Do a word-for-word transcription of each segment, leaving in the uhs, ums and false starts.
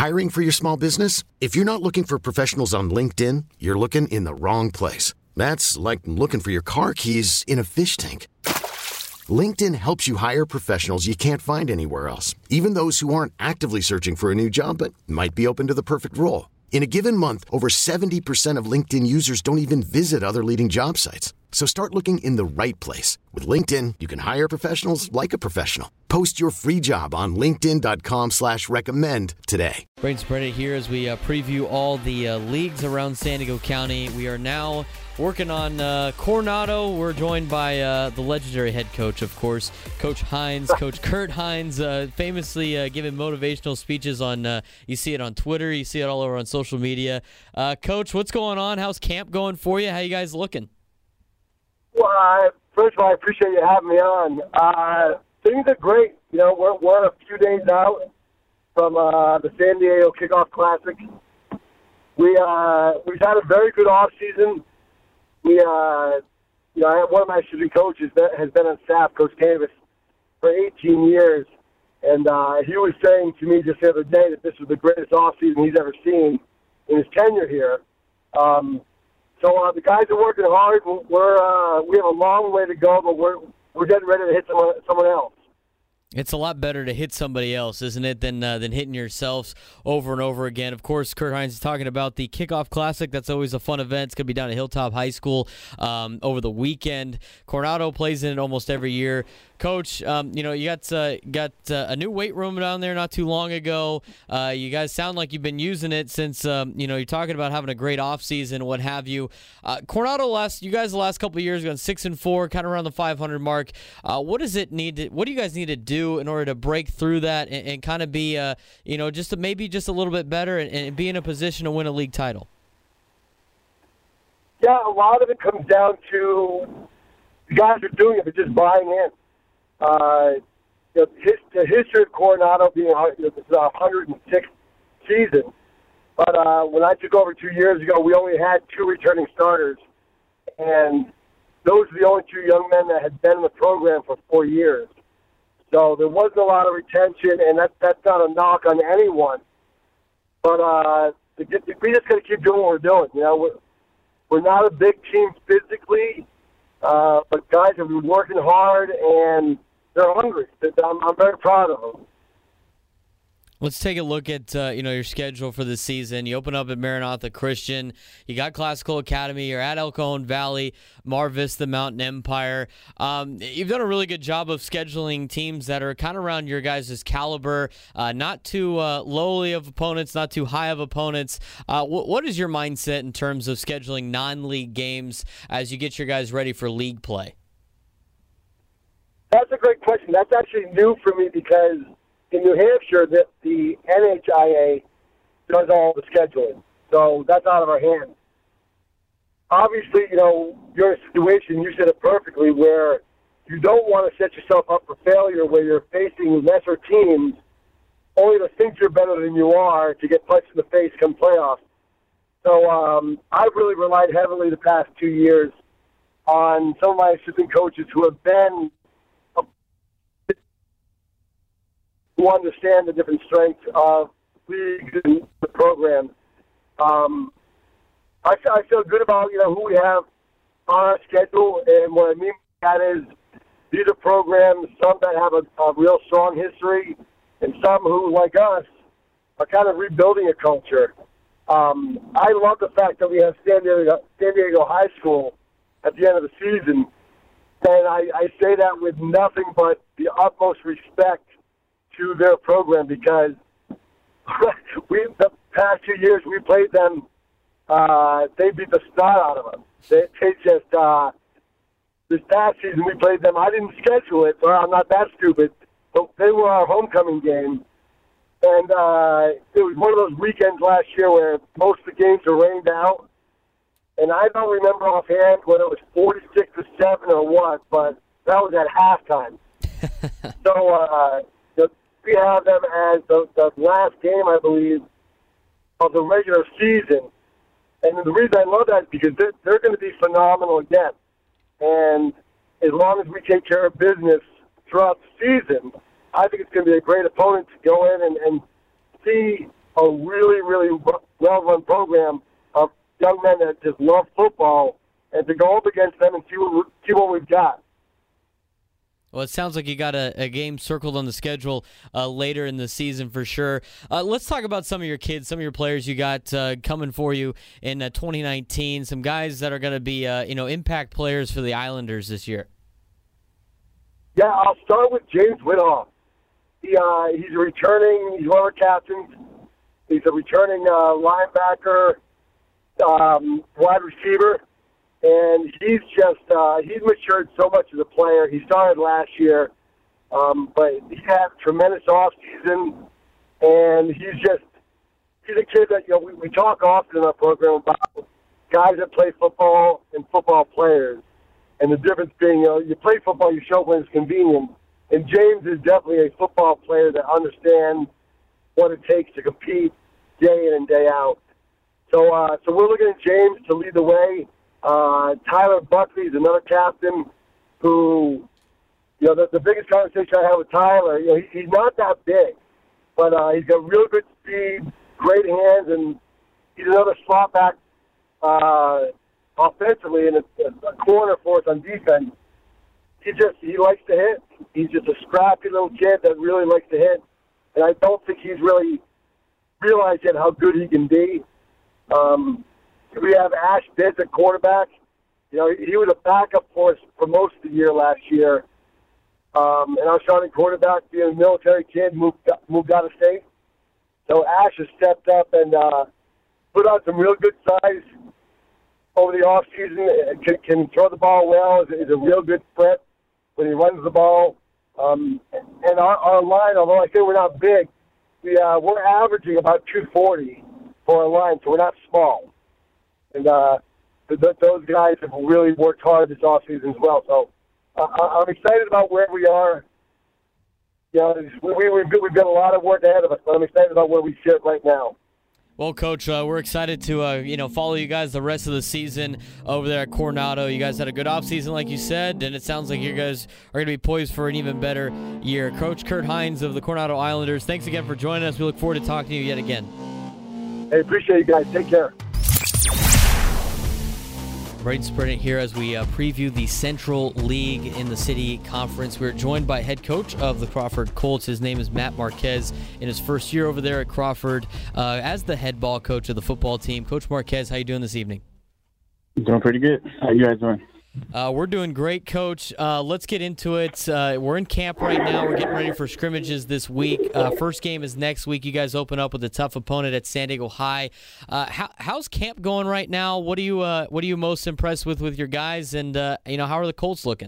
Hiring for your small business? If you're not looking for professionals on LinkedIn, you're looking in the wrong place. That's like looking for your car keys in a fish tank. LinkedIn helps you hire professionals you can't find anywhere else, even those who aren't actively searching for a new job but might be open to the perfect role. In a given month, over seventy percent of LinkedIn users don't even visit other leading job sites. So start looking in the right place. With LinkedIn, you can hire professionals like a professional. Post your free job on linkedin.com slash recommend today. Braden Spreda here as we uh, preview all the uh, leagues around San Diego County. We are now working on uh, Coronado. We're joined by uh, the legendary head coach, of course, Coach Hines, Coach Kurt Hines, uh, famously uh, giving motivational speeches on, uh, you see it on Twitter, you see it all over on social media. Uh, Coach, what's going on? How's camp going for you? How you guys looking? Well, uh, first of all, I appreciate you having me on. Uh, things are great. You know, we're, we're a few days out from uh, the San Diego Kickoff Classic. We, uh, we've had a very good off season. We, uh, you know, I have one of my assistant coaches that has been on staff, Coach Canvas, for eighteen years, and uh, he was saying to me just the other day that this was the greatest offseason he's ever seen in his tenure here. Um, so uh, the guys are working hard. We're uh, we have a long way to go, but we're we're getting ready to hit someone someone else. It's a lot better to hit somebody else, isn't it, than uh, than hitting yourselves over and over again. Of course, Kurt Hines is talking about the Kickoff Classic. That's always a fun event. It's going to be down at Hilltop High School um, over the weekend. Coronado plays in it almost every year. Coach, um, you know, you got uh, got uh, a new weight room down there not too long ago. Uh, you guys sound like you've been using it since, um, you know, you're talking about having a great offseason, what have you. Uh, Coronado, last you guys the last couple of years gone six and four, kind of around the five hundred mark. Uh, what does it need to, what do you guys need to do in order to break through that and, and kind of be, uh, you know, just to maybe just a little bit better and, and be in a position to win a league title? Yeah, a lot of it comes down to the guys are doing it, but just buying in. Uh, the, his, the history of Coronado being, you know, this is our one hundred sixth season. But uh, when I took over two years ago, we only had two returning starters. And those were the only two young men that had been in the program for four years. So there wasn't a lot of retention, and that, that's not a knock on anyone. But uh, we just got to keep doing what we're doing. You know, we're, we're not a big team physically, uh, but guys have been working hard, and they're hungry. I'm, I'm very proud of them. Let's take a look at uh, you know your schedule for the season. You open up at Maranatha Christian. You got Classical Academy. You're at El Cajon Valley, Mar Vista, Mountain Empire. Um, you've done a really good job of scheduling teams that are kind of around your guys' caliber, uh, not too uh, lowly of opponents, not too high of opponents. Uh, wh- what is your mindset in terms of scheduling non-league games as you get your guys ready for league play? That's a great question. That's actually new for me because in New Hampshire, the, the N H I A does all the scheduling. So that's out of our hands. Obviously, you know, you're in a situation, you said it perfectly, where you don't want to set yourself up for failure where you're facing lesser teams only to think you're better than you are to get punched in the face come playoffs. So um, I've really relied heavily the past two years on some of my assistant coaches who have been who understand the different strengths of leagues and the programs. Um, I, I feel good about, you know, who we have on our schedule, and what I mean by that is these are programs, some that have a, a real strong history, and some who, like us, are kind of rebuilding a culture. Um, I love the fact that we have San Diego, San Diego High School at the end of the season, and I, I say that with nothing but the utmost respect to their program because we the past two years we played them. Uh, they beat the snot out of us. They, they just uh, this past season we played them. I didn't schedule it, so I'm not that stupid. But they were our homecoming game, and uh, it was one of those weekends last year where most of the games were rained out. And I don't remember offhand whether it was forty-six to seven or what, but that was at halftime. so. Uh, We have them as the, the last game, I believe, of the regular season. And the reason I love that is because they're, they're going to be phenomenal again. And as long as we take care of business throughout the season, I think it's going to be a great opponent to go in and, and see a really, really well-run program of young men that just love football, and to go up against them and see what, see what we've got. Well, it sounds like you got a, a game circled on the schedule uh, later in the season for sure. Uh, let's talk about some of your kids, some of your players you got uh, coming for you in uh, twenty nineteen, some guys that are going to be uh, you know, impact players for the Islanders this year. Yeah, I'll start with James Whithoff. He, uh, he's a returning, he's one of our captains. He's a returning uh, linebacker, um, wide receiver. And he's just, uh, he's matured so much as a player. He started last year, um, but he had a tremendous offseason. And he's just, he's a kid that, you know, we, we talk often in our program about guys that play football and football players. And the difference being, you know, you play football, you show up when it's convenient. And James is definitely a football player that understands what it takes to compete day in and day out. So, uh, so we're looking at James to lead the way. Uh, Tyler Buckley is another captain who, you know, the, the biggest conversation I have with Tyler, you know, he, he's not that big, but uh, he's got real good speed, great hands, and he's another slot back uh, offensively and a, a corner for us on defense. He just, he likes to hit. He's just a scrappy little kid that really likes to hit, and I don't think he's really realized yet how good he can be. Um, We have Ash Bitts at quarterback. You know, he was a backup for us for most of the year last year. Um, and our starting quarterback, being a military kid, moved moved out of state. So Ash has stepped up and uh, put on some real good size over the offseason. Can, can throw the ball well. Is, is a real good threat when he runs the ball. Um, and our, our line, although I say we're not big, we, uh, we're averaging about two forty for our line, so we're not small. And uh, th- th- those guys have really worked hard this offseason as well. So uh, I'm excited about where we are. You know, we, we, we've, we've got a lot of work ahead of us, but I'm excited about where we sit right now. Well, Coach, uh, we're excited to uh, you know follow you guys the rest of the season over there at Coronado. You guys had a good offseason, like you said, and it sounds like you guys are going to be poised for an even better year. Coach Kurt Hines of the Coronado Islanders, thanks again for joining us. We look forward to talking to you yet again. Hey, appreciate you guys. Take care. Braden Sprinnett here as we uh, preview the Central League in the City Conference. We're joined by head coach of the Crawford Colts. His name is Matt Marquez. In his first year over there at Crawford, uh, as the head ball coach of the football team. Coach Marquez, how you doing this evening? Doing pretty good. How you guys doing? Uh, we're doing great, Coach. Uh, let's get into it. Uh, we're in camp right now. We're getting ready for scrimmages this week. Uh, first game is next week. You guys open up with a tough opponent at San Diego High. Uh, how, how's camp going right now? What are you uh, What are you most impressed with with your guys? And uh, you know, how are the Colts looking?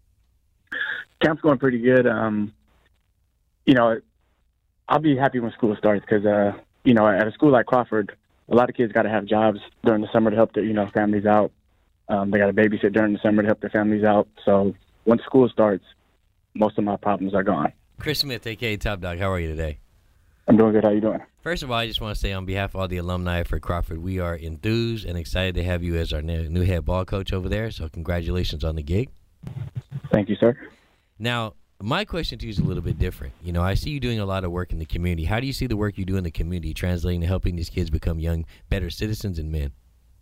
Camp's going pretty good. Um, you know, I'll be happy when school starts because uh, you know, at a school like Crawford, a lot of kids got to have jobs during the summer to help their you know families out. Um, they got to babysit during the summer to help their families out. So once school starts, most of my problems are gone. Chris Smith, a k a. Top Dog, how are you today? I'm doing good. How you doing? First of all, I just want to say on behalf of all the alumni for Crawford, we are enthused and excited to have you as our new head ball coach over there. So congratulations on the gig. Thank you, sir. Now, my question to you is a little bit different. You know, I see you doing a lot of work in the community. How do you see the work you do in the community translating to helping these kids become young, better citizens and men?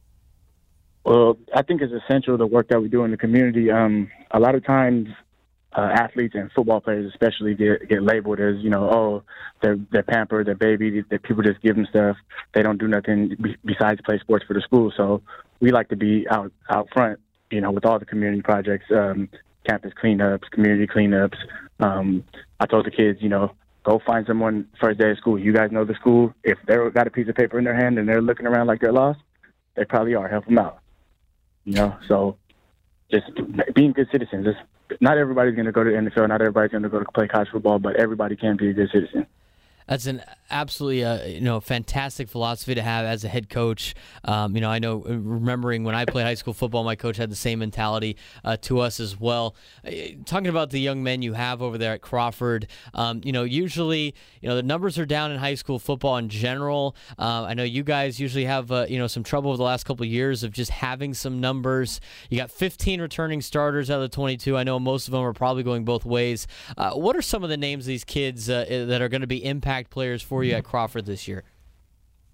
Well, I think it's essential, the work that we do in the community. Um, a lot of times, uh, athletes and football players especially get, get labeled as, you know, oh, they're, they're pampered, they're babied, that people just give them stuff. They don't do nothing be, besides play sports for the school. So we like to be out, out front, you know, with all the community projects, um, campus cleanups, community cleanups. Um, I told the kids, you know, go find someone first day of school. You guys know the school. If they've got a piece of paper in their hand and they're looking around like they're lost, they probably are. Help them out. You know, so just being good citizens. It's, not everybody's going to go to the N F L. Not everybody's going to go to play college football, but everybody can be a good citizen. That's an absolutely, uh, you know, fantastic philosophy to have as a head coach. Um, you know, I know, remembering when I played high school football, my coach had the same mentality uh, to us as well. Uh, talking about the young men you have over there at Crawford, um, you know, usually, you know, the numbers are down in high school football in general. Uh, I know you guys usually have, uh, you know, some trouble over the last couple of years of just having some numbers. You got fifteen returning starters out of the twenty-two. I know most of them are probably going both ways. Uh, what are some of the names of these kids uh, that are going to be impacted players for you at Crawford this year?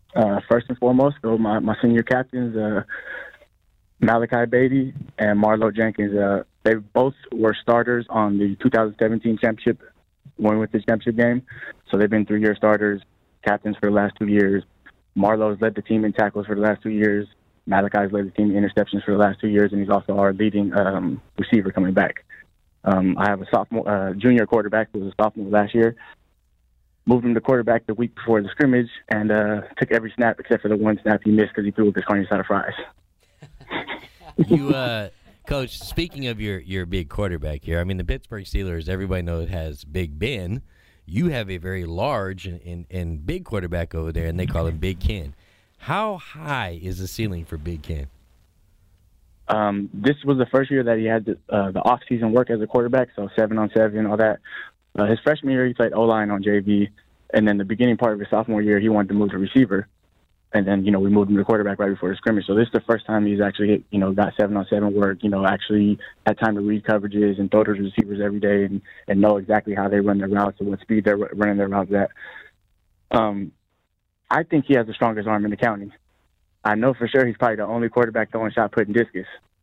Uh, first and foremost, go my, my senior captains, uh, Malachi Beatty and Marlo Jenkins. Uh, they both were starters on the two thousand seventeen championship, won with the championship game. So they've been three-year starters, captains for the last two years. Marlo's led the team in tackles for the last two years. Malachi's led the team in interceptions for the last two years, and he's also our leading um, receiver coming back. Um, I have a sophomore, uh, junior quarterback who was a sophomore last year. Moved him to quarterback the week before the scrimmage, and uh, took every snap except for the one snap he missed because he threw with his carne asada fries. You, uh, Coach, speaking of your, your big quarterback here, I mean, the Pittsburgh Steelers, everybody knows has Big Ben. You have a very large and, and, and big quarterback over there, and they call him Big Ken. How high is the ceiling for Big Ken? Um, this was the first year that he had the, uh, the off-season work as a quarterback, so seven on seven, all that. Uh, his freshman year, he played O-line on J V, and then the beginning part of his sophomore year, he wanted to move to receiver. And then, you know, we moved him to quarterback right before the scrimmage. So this is the first time he's actually, you know, got seven-on-seven work, you know, actually had time to read coverages and throw to receivers every day and, and know exactly how they run their routes and what speed they're running their routes at. Um, I think he has the strongest arm in the county. I know for sure he's probably the only quarterback throwing shot put in discus.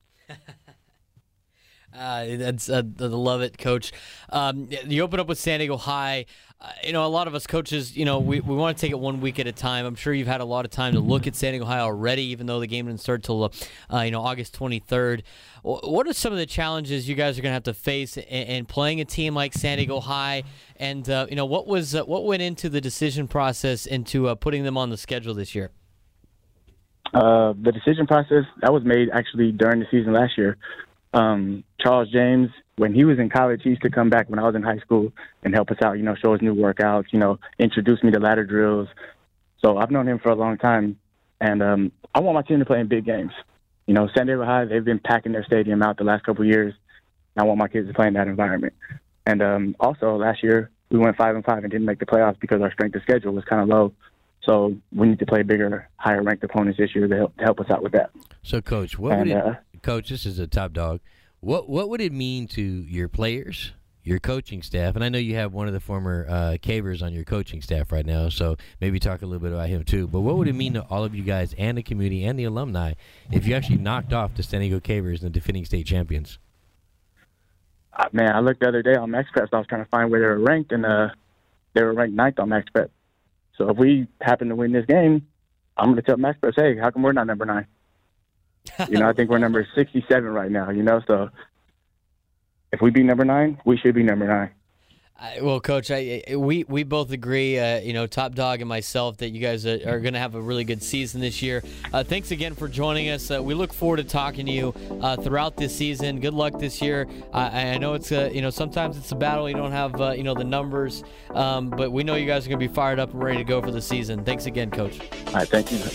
Uh, that's uh, I love it, Coach. Um, you open up with San Diego High. Uh, you know, a lot of us coaches, you know, we, we want to take it one week at a time. I'm sure you've had a lot of time to look at San Diego High already, even though the game didn't start till uh, you know August twenty-third. What are some of the challenges you guys are going to have to face in, in playing a team like San Diego High? And uh, you know, what was uh, what went into the decision process into uh, putting them on the schedule this year? Uh, the decision process that was made actually during the season last year. Um, Charles James, when he was in college, he used to come back when I was in high school and help us out, you know, show us new workouts, you know, introduce me to ladder drills. So I've known him for a long time, and um, I want my team to play in big games. You know, San Diego High, they've been packing their stadium out the last couple of years. I want my kids to play in that environment. And um, also last year, we went five and five and didn't make the playoffs because our strength of schedule was kind of low. So we need to play bigger, higher-ranked opponents this year to help, to help us out with that. So, Coach, what and, would it, uh, Coach, this is a top dog. What what would it mean to your players, your coaching staff? And I know you have one of the former uh, Cavers on your coaching staff right now, so maybe talk a little bit about him too. But what would it mean to all of you guys and the community and the alumni if you actually knocked off the San Diego Cavers, the defending state champions? Uh, man, I looked the other day on MaxPrep. I was trying to find where they were ranked, and uh, they were ranked ninth on MaxPrep. So if we happen to win this game, I'm going to tell MaxPrep, hey, how come we're not number nine? You know, I think we're number sixty-seven right now, you know, so if we be number nine, we should be number nine. I, well, Coach, I, we we both agree, uh, you know, Top Dog and myself, that you guys are, are going to have a really good season this year. Uh, thanks again for joining us. Uh, we look forward to talking to you uh, throughout this season. Good luck this year. I, I know it's a, you know, sometimes it's a battle. You don't have, uh, you know, the numbers, um, but we know you guys are going to be fired up and ready to go for the season. Thanks again, Coach. All right, thank you.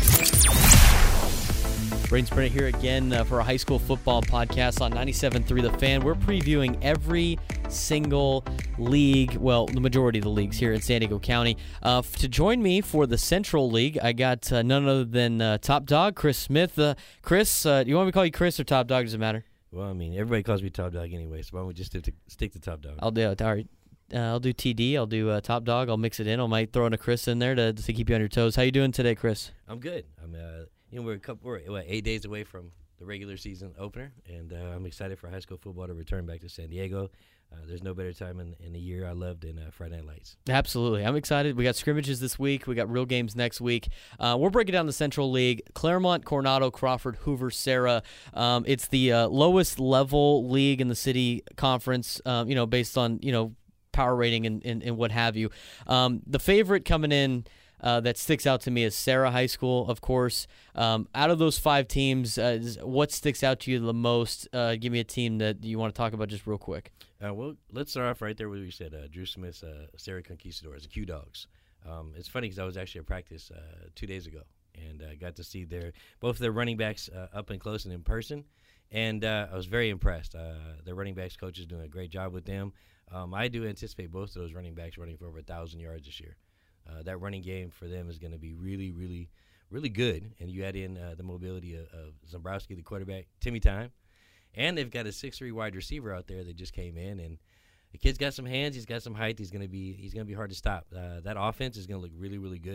Braden Sprint here again uh, for a high school football podcast on ninety-seven point three The Fan. We're previewing every single league, well, the majority of the leagues here in San Diego County. Uh, f- to join me for the Central League, I got uh, none other than uh, Top Dog, Chris Smith. Uh, Chris, uh, do you want me to call you Chris or Top Dog? Does it matter? Well, I mean, everybody calls me Top Dog anyway, so why don't we just stick to, stick to Top Dog? I'll do it. All right. Uh, I'll do T D. I'll do uh, Top Dog. I'll mix it in. I might throw in a Chris in there to, to keep you on your toes. How you doing today, Chris? I'm good. I'm, uh, you know, we're a couple, we're what, eight days away from the regular season opener, and uh, I'm excited for high school football to return back to San Diego. Uh, there's no better time in, in the year I love than uh, Friday Night Lights. Absolutely. I'm excited. We got scrimmages this week. We got real games next week. Uh, we're breaking down the Central League. Claremont, Coronado, Crawford, Hoover, Sarah. Um, it's the uh, lowest level league in the city conference, um, you know, based on, you know, power rating and, and, and what have you. Um, the favorite coming in Uh, that sticks out to me is Sarah High School, of course. Um, out of those five teams, uh, what sticks out to you the most? Uh, give me a team that you want to talk about just real quick. Uh, well, let's start off right there where we said uh, Drew Smith's uh, Sarah Conquistadors, the Q Dogs. Um, it's funny because I was actually at practice uh, two days ago and uh, got to see their both their running backs uh, up and close and in person, and uh, I was very impressed. Uh, their running backs coach is doing a great job with them. Um, I do anticipate both of those running backs running for over one thousand yards this year. Uh, that running game for them is going to be really, really, really good. And you add in uh, the mobility of, of Zombrowski, the quarterback, Timmy Time. And they've got a six three wide receiver out there that just came in. And the kid's got some hands. He's got some height. He's going to be he's going to be hard to stop. Uh, that offense is going to look really, really good.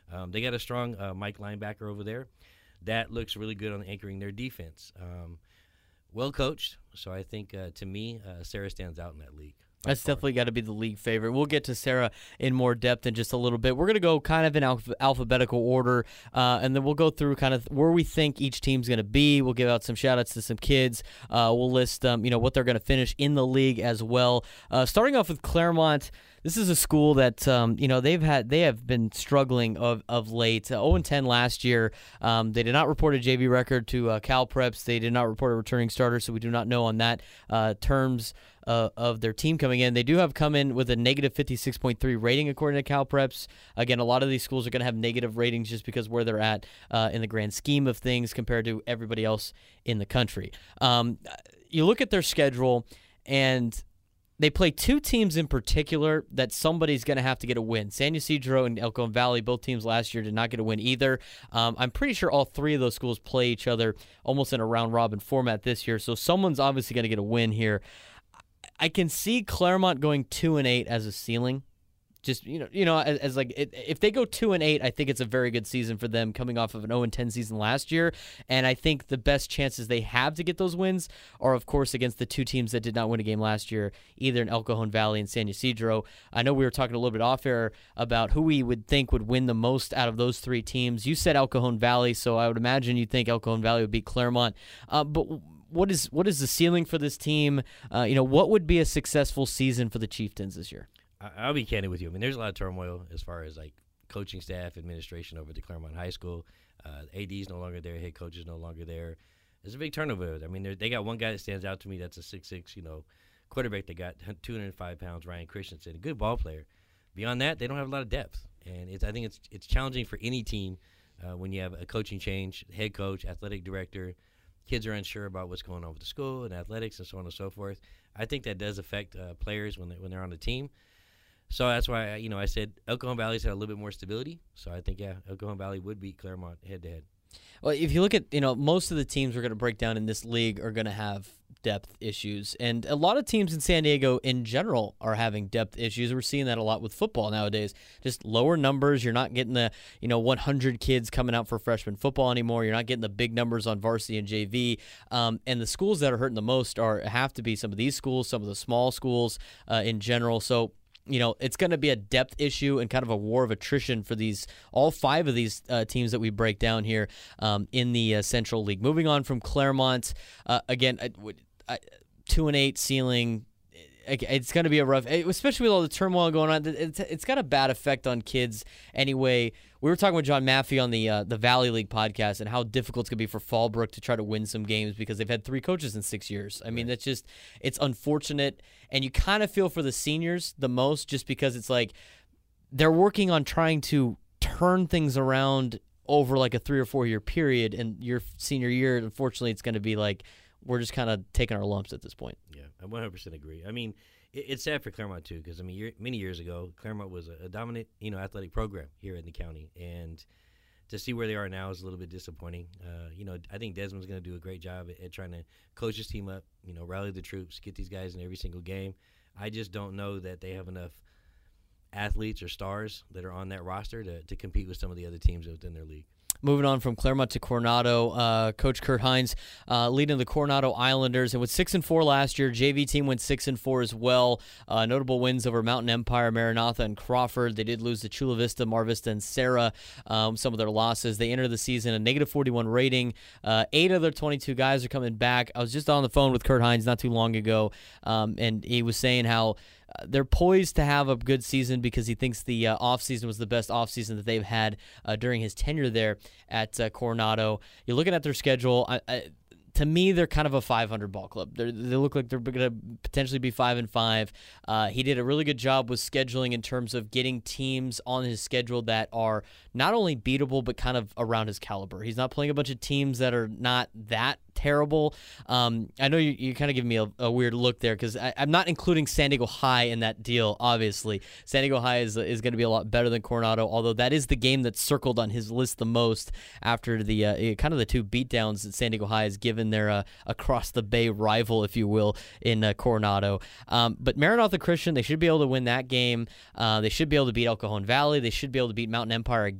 Um, they got a strong uh, Mike linebacker over there. That looks really good on anchoring their defense. Um, well coached, so I think uh, to me, uh, Sarah stands out in that league. That's definitely got to be the league favorite. We'll get to Sarah in more depth in just a little bit. We're going to go kind of in alph- alphabetical order, uh, and then we'll go through kind of where we think each team's going to be. We'll give out some shout-outs to some kids. Uh, we'll list um, you know, what they're going to finish in the league as well. Uh, starting off with Claremont, this is a school that um, you know they've had they have been struggling of of late. Uh, oh and ten last year. Um, they did not report a J V record to uh, Cal Preps. They did not report a returning starter, so we do not know on that uh, terms uh, of their team coming in. They do have come in with a negative fifty-six point three rating according to Cal Preps. Again, a lot of these schools are going to have negative ratings just because where they're at uh, in the grand scheme of things compared to everybody else in the country. Um, you look at their schedule and they play two teams in particular that somebody's going to have to get a win. San Ysidro and El Cajon Valley, both teams last year did not get a win either. Um, I'm pretty sure all three of those schools play each other almost in a round-robin format this year, so someone's obviously going to get a win here. I can see Claremont going two and eight as a ceiling. Just, you know, you know, as, as like it, if they go two and eight, I think it's a very good season for them coming off of an oh and ten season last year. And I think the best chances they have to get those wins are, of course, against the two teams that did not win a game last year, either in El Cajon Valley and San Ysidro. I know we were talking a little bit off air about who we would think would win the most out of those three teams. You said El Cajon Valley, so I would imagine you think El Cajon Valley would beat Claremont. Uh, but what is what is the ceiling for this team? Uh, you know, what would be a successful season for the Chieftains this year? I'll be candid with you. I mean, there's a lot of turmoil as far as like coaching staff, administration over at the Claremont High School. Uh, A D's no longer there, head coach is no longer there. There's a big turnover. I mean, they got one guy that stands out to me. That's a six six, you know, quarterback that got two hundred five pounds, Ryan Christensen, a good ball player. Beyond that, they don't have a lot of depth, and it's I think it's it's challenging for any team uh, when you have a coaching change, head coach, athletic director. Kids are unsure about what's going on with the school and athletics and so on and so forth. I think that does affect uh, players when they when they're on the team. So that's why, you know, I said El Cajon Valley's had a little bit more stability. So I think, yeah, El Cajon Valley would beat Claremont head-to-head. Well, if you look at, you know, most of the teams we're going to break down in this league are going to have depth issues. And a lot of teams in San Diego in general are having depth issues. We're seeing that a lot with football nowadays. Just lower numbers. You're not getting the, you know, one hundred kids coming out for freshman football anymore. You're not getting the big numbers on varsity and J V. Um, and the schools that are hurting the most are have to be some of these schools, some of the small schools uh, in general. So, you know, it's going to be a depth issue and kind of a war of attrition for these all five of these uh, teams that we break down here um, in the uh, Central League. Moving on from Claremont, uh, again, I, I, two and eight ceiling. It's going to be a rough, especially with all the turmoil going on. It's, it's got a bad effect on kids anyway. We were talking with John Maffey on the uh, the Valley League podcast and how difficult it's going to be for Fallbrook to try to win some games because they've had three coaches in six years. I mean, that's just, it's unfortunate. And you kind of feel for the seniors the most just because it's like they're working on trying to turn things around over like a three or four year period. And your senior year, unfortunately, it's going to be like, we're just kind of taking our lumps at this point. Yeah, I one hundred percent agree. I mean, it, it's sad for Claremont, too, because, I mean, year, many years ago, Claremont was a, a dominant, you know, athletic program here in the county. And to see where they are now is a little bit disappointing. Uh, you know, I think Desmond's going to do a great job at, at trying to coach his team up, you know, rally the troops, get these guys in every single game. I just don't know that they have enough athletes or stars that are on that roster to, to compete with some of the other teams within their league. Moving on from Claremont to Coronado, uh, Coach Kurt Hines uh, leading the Coronado Islanders, and with six and four last year, J V team went six and four as well. Uh, notable wins over Mountain Empire, Maranatha, and Crawford. They did lose to Chula Vista, Mar Vista, and Sarah. Um, some of their losses. They entered the season a negative forty-one rating. Uh, eight of their twenty-two guys are coming back. I was just on the phone with Kurt Hines not too long ago, um, and he was saying how Uh, they're poised to have a good season because he thinks the uh, offseason was the best offseason that they've had uh, during his tenure there at uh, Coronado. You're looking at their schedule. I, I, to me, they're kind of a five hundred ball club. They're, they look like they're going to potentially be five and five. Uh, he did a really good job with scheduling in terms of getting teams on his schedule that are not only beatable but kind of around his caliber. He's not playing a bunch of teams that are not that terrible. Um, I know you, you kind of give me a, a weird look there because I'm not including San Diego High in that deal, obviously. San Diego High is, is going to be a lot better than Coronado, although that is the game that's circled on his list the most after the uh, kind of the two beatdowns that San Diego High has given their uh, across-the-bay rival, if you will, in uh, Coronado. Um, but Maranatha Christian, they should be able to win that game. Uh, they should be able to beat El Cajon Valley. They should be able to beat Mountain Empire again.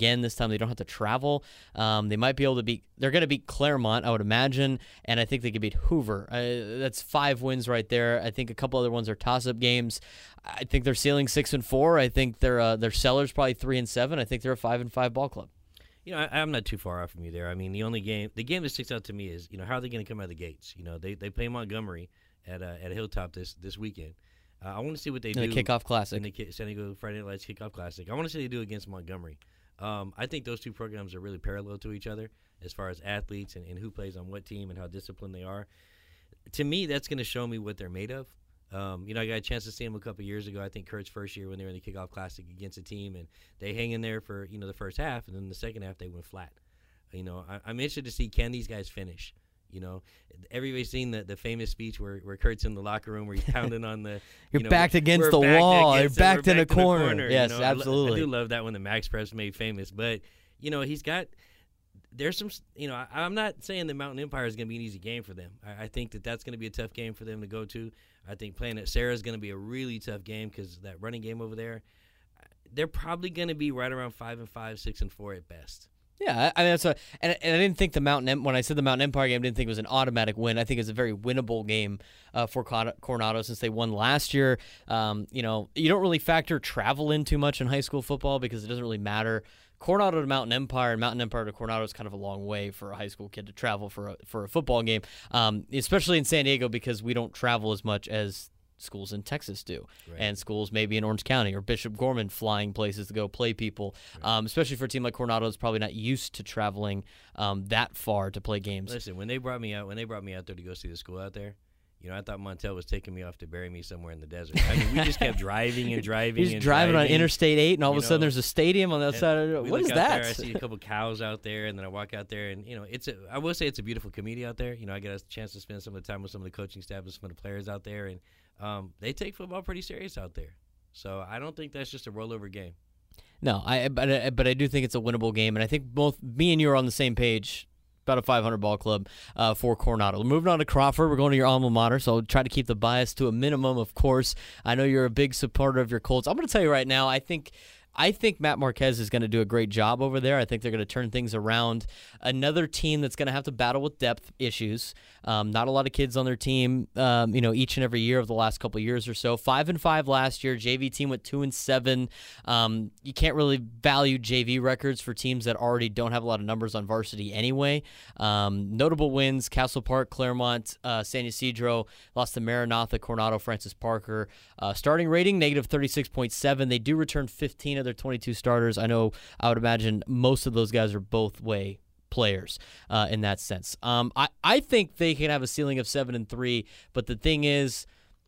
again. This time they don't have to travel. Um, they might be able to beat – they're going to beat Claremont, I would imagine, and I think they could beat Hoover. Uh, that's five wins right there. I think a couple other ones are toss-up games. I think they're ceiling six and four. I think their uh, their seller's probably three and seven. I think they're a five and five ball club. You know, I, I'm not too far off from you there. I mean, the only game, the game that sticks out to me is, you know, how are they going to come out of the gates? You know, they they play Montgomery at uh, at Hilltop this this weekend. Uh, I want to see what they in do. The kickoff classic. In the San Diego Friday Night Lights kickoff classic. I want to see what they do against Montgomery. Um, I think those two programs are really parallel to each other as far as athletes and, and who plays on what team and how disciplined they are. To me, that's going to show me what they're made of. Um, you know, I got a chance to see them a couple of years ago. I think Kurt's first year when they were in the kickoff classic against a team, and they hang in there for, you know, the first half, and then the second half they went flat. You know, I, I'm interested to see, can these guys finish? You know, everybody's seen the, the famous speech where, where Kurt's in the locker room where he's pounding on the. You're you know, backed against the backed wall. Against You're backed in, backed a corner. in a corner. Yes, you know? absolutely. I, I do love that when the Max Press made famous, but you know he's got. There's some, you know, I, I'm not saying the Mountain Empire is going to be an easy game for them. I, I think that that's going to be a tough game for them to go to. I think playing at Sarah is going to be a really tough game because that running game over there, they're probably going to be right around five and five, six and four at best. Yeah, I mean that's a, and, and I didn't think the Mountain when I said the Mountain Empire game, I didn't think it was an automatic win. I think it's a very winnable game uh, for Coronado since they won last year. Um, you know, you don't really factor travel in too much in high school football because it doesn't really matter. Coronado to Mountain Empire and Mountain Empire to Coronado is kind of a long way for a high school kid to travel for a, for a football game, um, especially in San Diego because we don't travel as much as schools in Texas do, right. And schools maybe in Orange County or Bishop Gorman flying places to go play people, right. um, especially for a team like Coronado is probably not used to traveling um, that far to play games. Listen, when they brought me out, when they brought me out there to go see the school out there, you know, I thought Montel was taking me off to bury me somewhere in the desert. I mean, we just kept driving and driving. He's and driving, driving on Interstate eight, and all of a know, sudden there's a stadium on the other side of it. What is that? There, I see a couple cows out there, and then I walk out there, and you know, it's a. I will say it's a beautiful community out there. You know, I get a chance to spend some of the time with some of the coaching staff and some of the players out there, and um, they take football pretty serious out there. So I don't think that's just a rollover game. No, I but but I do think it's a winnable game, and I think both me and you are on the same page. About a five hundred ball club uh, for Coronado. Moving on to Crawford, we're going to your alma mater, so I'll try to keep the bias to a minimum, of course. I know you're a big supporter of your Colts. I'm going to tell you right now, I think I think Matt Marquez is going to do a great job over there. I think they're going to turn things around. Another team that's going to have to battle with depth issues. Um, not a lot of kids on their team, um, you know, each and every year of the last couple of years or so. Five and five last year. J V team went two and seven. Um, you can't really value J V records for teams that already don't have a lot of numbers on varsity anyway. Um, notable wins: Castle Park, Claremont, uh, San Ysidro, lost to Maranatha, Coronado, Francis Parker. Uh, starting rating negative thirty-six point seven. They do return fifteen of their twenty-two starters. I know. I would imagine most of those guys are both way players uh, in that sense. Um, I, I think they can have a ceiling of seven and three, but the thing is,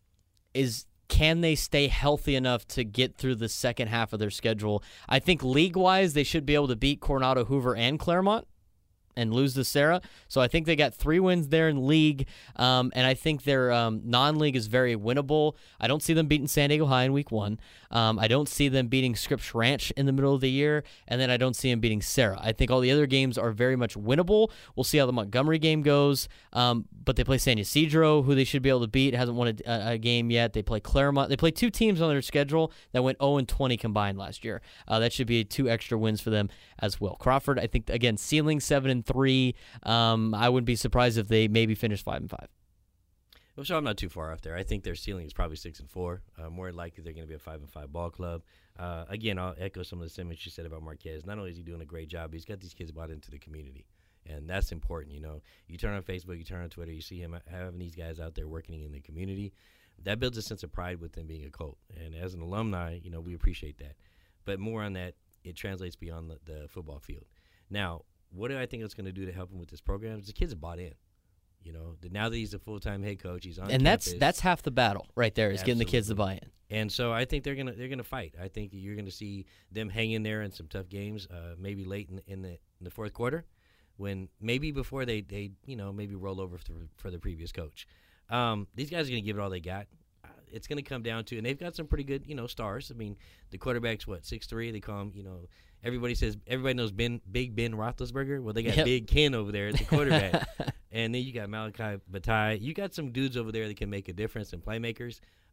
is can they stay healthy enough to get through the second half of their schedule? I think league-wise, they should be able to beat Coronado, Hoover, and Claremont and lose to Sarah. So I think they got three wins there in league, um, and I think their um, non-league is very winnable. I don't see them beating San Diego High in week one. Um, I don't see them beating Scripps Ranch in the middle of the year, and then I don't see them beating Sarah. I think all the other games are very much winnable. We'll see how the Montgomery game goes, um, but they play San Ysidro, who they should be able to beat. Hasn't won a, a game yet. They play Claremont. They play two teams on their schedule that went oh and twenty combined last year. Uh, that should be two extra wins for them as well. Crawford, I think, again, ceiling seven and three. Um, I wouldn't be surprised if they maybe finish five and five. Well, so I'm not too far off there. I think their ceiling is probably six and four. Uh, more likely they're going to be a five and five ball club. Uh, again, I'll echo some of the sentiments you said about Marquez. Not only is he doing a great job, but he's got these kids bought into the community, and that's important. You know, you turn on Facebook, you turn on Twitter, you see him having these guys out there working in the community. That builds a sense of pride with them being a Colt. And as an alumni, you know, we appreciate that. But more on that, it translates beyond the, the football field. Now, what do I think it's going to do to help him with this program? The kids are bought in. You know, now that he's a full-time head coach, he's on and campus. that's that's half the battle right there is Absolutely. Getting the kids to buy in. And so I think they're gonna they're gonna fight. I think that you're gonna see them hang in there in some tough games, uh, maybe late in, in the in the fourth quarter, when maybe before they, they you know maybe roll over for, for the previous coach. Um, these guys are gonna give it all they got. Uh, it's gonna come down to, and they've got some pretty good you know stars. I mean, the quarterback's what six three. They call him you know. Everybody says everybody knows Ben, Big Ben Roethlisberger. Well, they got yep. Big Ken over there at the quarterback, and then you got Malachi Bataille. You got some dudes over there that can make a difference and playmakers.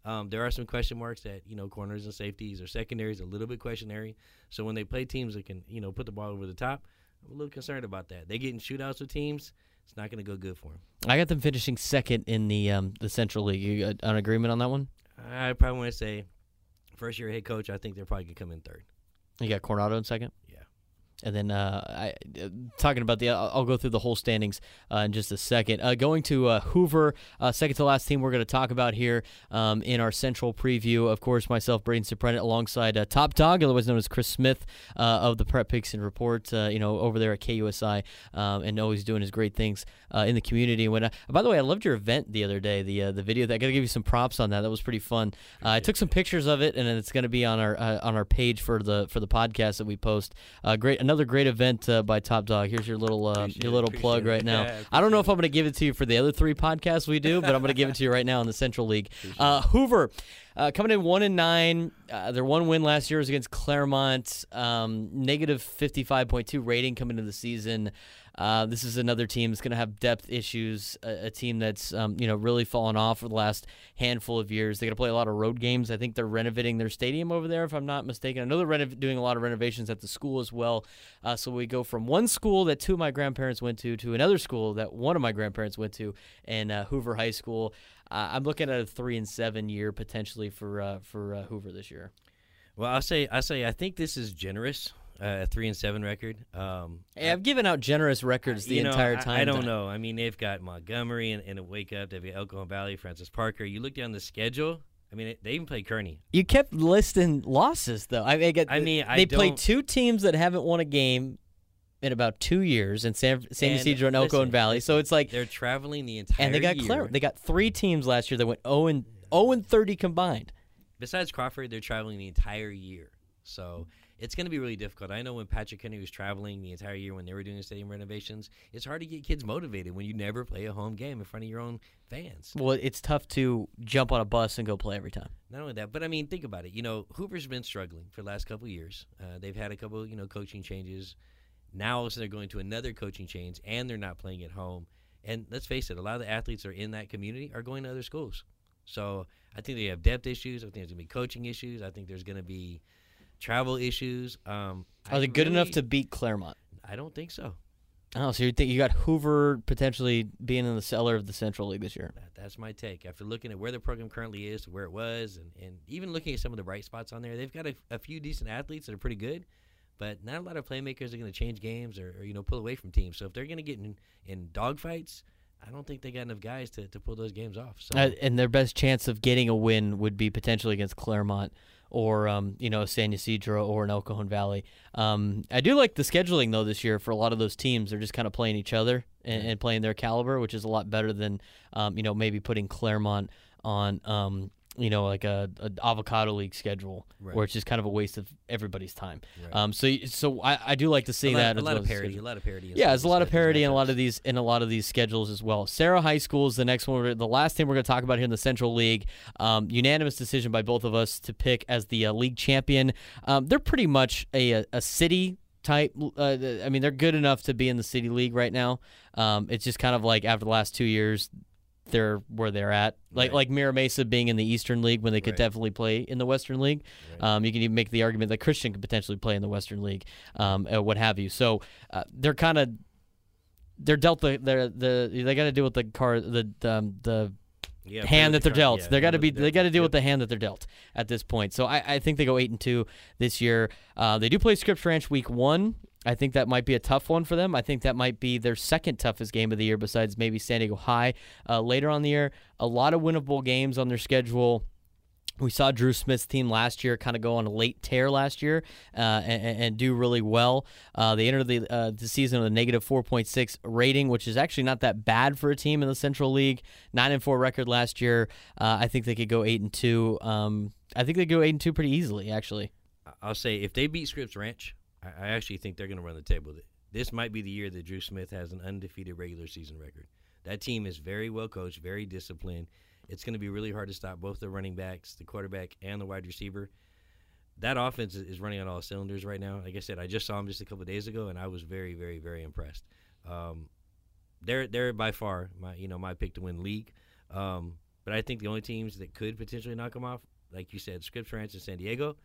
Um, there are some question marks at, you know, corners and safeties. Or secondaries a little bit questionary. So when they play teams that can, you know, put the ball over the top, I'm a little concerned about that. They get in shootouts with teams, it's not going to go good for them. I got them finishing second in the um, the Central League. You got an agreement on that one? I probably want to say first year head coach, I think they're probably going to come in third. You got Coronado in second? Yeah. And then uh, I, uh, talking about the, I'll, I'll go through the whole standings uh, in just a second. Uh, going to uh, Hoover, uh, second to last team we're going to talk about here um, in our Central preview. Of course, myself, Braden Soprano, alongside uh, Top Dog, otherwise known as Chris Smith uh, of the Prep Picks and Report, uh, you know, over there at K U S I, um, and always doing his great things uh, in the community. When I, by the way, I loved your event the other day, the uh, the video. That, I got to give you some props on that. That was pretty fun. Uh, I took some pictures of it, and it's going to be on our uh, on our page for the for the podcast that we post. Uh, great, another great event. Uh, by Top Dog. Here's your little uh, your little it, plug right it. now. Yeah, I don't know if I'm going to give it to you for the other three podcasts we do, but I'm going to give it to you right now in the Central League. Uh, Hoover uh, coming in one and nine. Uh, their one win last year was against Claremont. Um, negative fifty-five point two rating coming into the season. Uh, this is another team that's going to have depth issues, a, a team that's um, you know really fallen off for the last handful of years. They're going to play a lot of road games. I think they're renovating their stadium over there, if I'm not mistaken. I know they're renov- doing a lot of renovations at the school as well. Uh, so we go from one school that two of my grandparents went to to another school that one of my grandparents went to, in uh, Hoover High School. Uh, I'm looking at a three and seven year potentially for uh, for uh, Hoover this year. Well, I'll say I say I think this is generous. Uh, a three and seven record. Um, hey, I've given out generous records the you know, entire I, time. I don't know. I mean, they've got Montgomery and, and a Wake Up. They've got El Cajon Valley, Francis Parker. You look down the schedule. I mean, they even play Kearney. You kept listing losses, though. I mean, I, get, I mean, I they play don't- two teams that haven't won a game in about two years in San, San And Ysidro and El listen, Cajon Valley. So listen, it's like, they're traveling the entire and they got year. Clare, they got three teams last year that went zero and zero and thirty combined. Besides Crawford, they're traveling the entire year. So it's going to be really difficult. I know when Patrick Henry was traveling the entire year when they were doing stadium renovations, it's hard to get kids motivated when you never play a home game in front of your own fans. Well, it's tough to jump on a bus and go play every time. Not only that, but I mean, think about it. You know, Hoover's been struggling for the last couple of years. Uh, they've had a couple, you know, coaching changes. Now all of a sudden they're going to another coaching change, and they're not playing at home. And let's face it, a lot of the athletes that are in that community are going to other schools. So I think they have depth issues. I think there's going to be coaching issues. I think there's going to be travel issues. Um, Are I they good really- enough to beat Claremont? I don't think so. Oh, so you think you got Hoover potentially being in the cellar of the Central League this year? That, that's my take. After looking at where the program currently is, where it was, and, and even looking at some of the bright spots on there, they've got a, a few decent athletes that are pretty good, but not a lot of playmakers are going to change games or, or you know pull away from teams. So if they're going to get in, in dogfights, I don't think they got enough guys to, to pull those games off. So Uh, and their best chance of getting a win would be potentially against Claremont or, um, you know, San Ysidro or an El Cajon Valley. Um, I do like the scheduling, though, this year for a lot of those teams. They're just kind of playing each other and, and playing their caliber, which is a lot better than, um, you know, maybe putting Claremont on, um, you know, like a, a avocado league schedule, Right. where it's just kind of a waste of everybody's time. Right. Um, so, so I, I do like to see a lot, that a as lot well of as the parity, schedule. a lot of parity. in Yeah, some there's a lot of these parity in a lot matchups. of these in a lot of these schedules as well. Sarah High School is the next one. We're- The last team we're going to talk about here in the Central League. Um, unanimous decision by both of us to pick as the uh, league champion. Um, they're pretty much a a, a city type. Uh, I mean, they're good enough to be in the city league right now. Um, it's just kind of like after the last two years, they're where they're at. Like Right. like Mira Mesa being in the Eastern League when they could Right. definitely play in the Western League. Right. Um, you can even make the argument that Christian could potentially play in the Western League, um, uh, what have you. So uh, they're kind of they're dealt the they're the they got to deal with the car the um, the Yeah, play hand with that the they're card- dealt. yeah, they got to hand be that they're they got to dealt. deal Yep. with the hand that they're dealt at this point. So I, I think they go eight and two this year. Uh, they do play Scripps Ranch week one. I think that might be a tough one for them. I think that might be their second toughest game of the year, besides maybe San Diego High uh, later on the year. A lot of winnable games on their schedule. We saw Drew Smith's team last year kind of go on a late tear last year uh, and, and do really well. Uh, they entered the uh, the season with a negative four point six rating, which is actually not that bad for a team in the Central League. nine and four record last year. Uh, I think they could go eight and two. Um, I think they go eight and two pretty easily, actually. I'll say if they beat Scripps Ranch, I, I actually think they're going to run the table. This might be the year that Drew Smith has an undefeated regular season record. That team is very well coached, very disciplined. It's going to be really hard to stop both the running backs, the quarterback, and the wide receiver. That offense is running on all cylinders right now. Like I said, I just saw them just a couple of days ago, and I was very, very, very impressed. Um, they're they're by far my you know my pick to win league. Um, but I think the only teams that could potentially knock them off, like you said, Scripps Ranch and San Diego.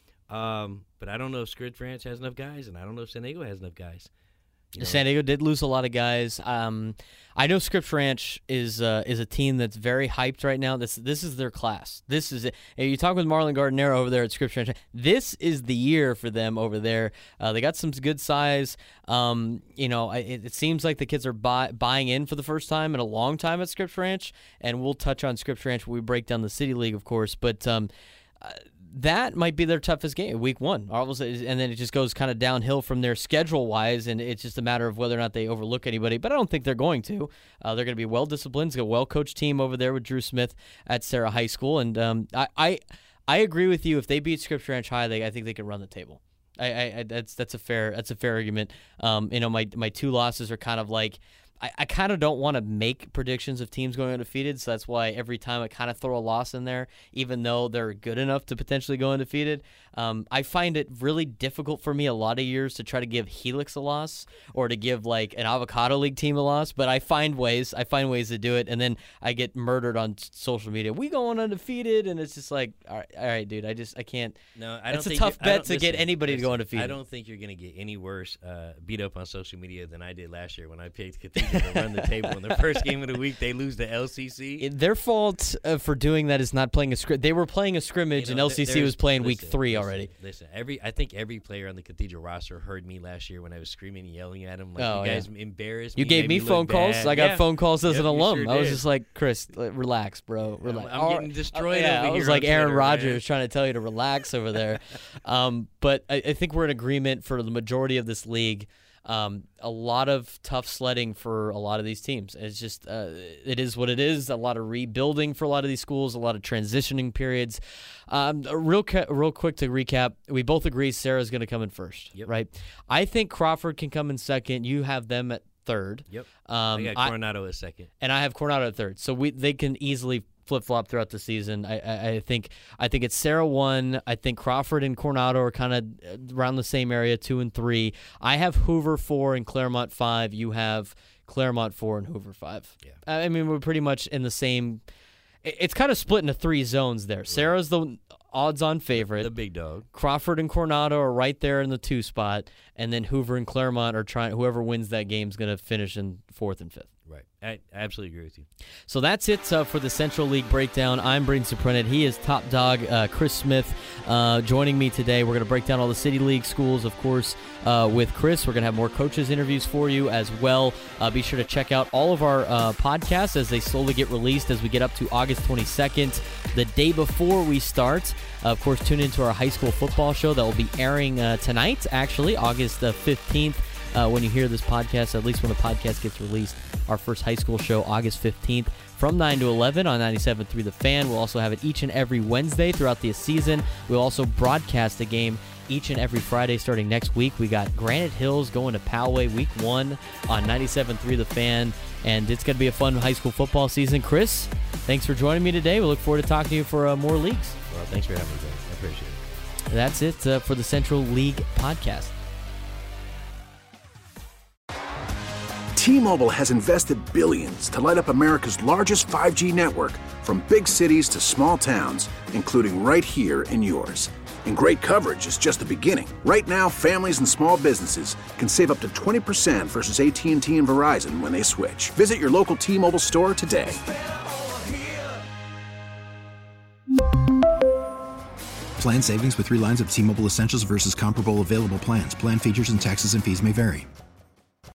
Um, but I don't know if Scripps Ranch has enough guys, and I don't know if San Diego has enough guys. You know? San Diego did lose a lot of guys. Um, I know Scripps Ranch is uh, is a team that's very hyped right now. This this is their class. This is it. And you talk with Marlon Gardenero over there at Scripps Ranch. This is the year for them over there. Uh, they got some good size. Um, you know, it, it seems like the kids are buy, buying in for the first time in a long time at Scripps Ranch. And we'll touch on Scripps Ranch when we break down the City League, of course. But um, uh, that might be their toughest game, week one. And then it just goes kind of downhill from there schedule-wise, and it's just a matter of whether or not they overlook anybody. But I don't think they're going to. Uh, they're going to be well-disciplined. It's a well-coached team over there with Drew Smith at Sarah High School. And um, I, I I agree with you. If they beat Scripps Ranch High, they, I think they can run the table. I, I, I that's that's a fair that's a fair argument. Um, you know, my my two losses are kind of like, I, I kind of don't want to make predictions of teams going undefeated, so that's why every time I kind of throw a loss in there, even though they're good enough to potentially go undefeated. Um, I find it really difficult for me a lot of years to try to give Helix a loss or to give like an Avocado League team a loss, but I find ways. I find ways to do it, and then I get murdered on social media. We going undefeated, and it's just like, all right, all right dude, I just I can't. No, I don't. It's a think tough you, bet to listen, get anybody listen, to go undefeated. I don't think you're going to get any worse uh, beat up on social media than I did last year when I picked Cathedral to run the table. In the first game of the week, they lose to L C C. It, their fault uh, for doing that is not playing a scrimmage. They were playing a scrimmage, you know, and L C C was playing listen, week three listen, already. Listen, every I think every player on the Cathedral roster heard me last year when I was screaming and yelling at them. Like, oh, you guys yeah. embarrassed you me. You gave me me phone calls. bad. I got yeah. phone calls as yep, an alum. Sure I was did. just like, Chris, relax, bro. Relax. I'm getting destroyed uh, yeah, over I was here like on Aaron Twitter, Rodgers man. trying to tell you to relax over there. um, but I, I think we're in agreement for the majority of this league. Um, a lot of tough sledding for a lot of these teams. It's just, uh, it is what it is. A lot of rebuilding for a lot of these schools, a lot of transitioning periods. Um, real, ca- real quick to recap, we both agree Sarah's going to come in first, yep. right? I think Crawford can come in second. You have them at third. Yep. Um, I got Coronado at second, and I have Coronado at third. So we they can easily flip-flop throughout the season. I, I, I think I think it's Sarah one. I think Crawford and Coronado are kind of around the same area, two and three. I have Hoover four and Claremont five. You have Claremont four and Hoover five. Yeah. I mean, we're pretty much in the same. It's kind of split into three zones there. Right. Sarah's the odds-on favorite. The big dog. Crawford and Coronado are right there in the two spot, and then Hoover and Claremont are trying. Whoever wins that game is going to finish in fourth and fifth. Right. I absolutely agree with you. So that's it uh, for the Central League breakdown. I'm Braden Suprenant. He is top dog uh, Chris Smith uh, joining me today. We're going to break down all the City League schools, of course, uh, with Chris. We're going to have more coaches interviews for you as well. Uh, be sure to check out all of our uh, podcasts as they slowly get released as we get up to August twenty-second, the day before we start. Uh, of course, tune into our high school football show that will be airing uh, tonight, actually, August uh, fifteenth. Uh, when you hear this podcast, at least when the podcast gets released, our first high school show, August fifteenth, from nine to eleven on ninety-seven point three The Fan. We'll also have it each and every Wednesday throughout the season. We'll also broadcast a game each and every Friday starting next week. We got Granite Hills going to Poway week one on ninety-seven point three The Fan, and it's going to be a fun high school football season. Chris, thanks for joining me today. We look forward to talking to you for uh, more leagues. Well, thanks for having me, guys. I appreciate it. That's it uh, for the Central League podcast. T-Mobile has invested billions to light up America's largest five G network, from big cities to small towns, including right here in yours. And great coverage is just the beginning. Right now, families and small businesses can save up to twenty percent versus A T and T and Verizon when they switch. Visit your local T-Mobile store today. Plan savings with three lines of T-Mobile Essentials versus comparable available plans. Plan features and taxes and fees may vary.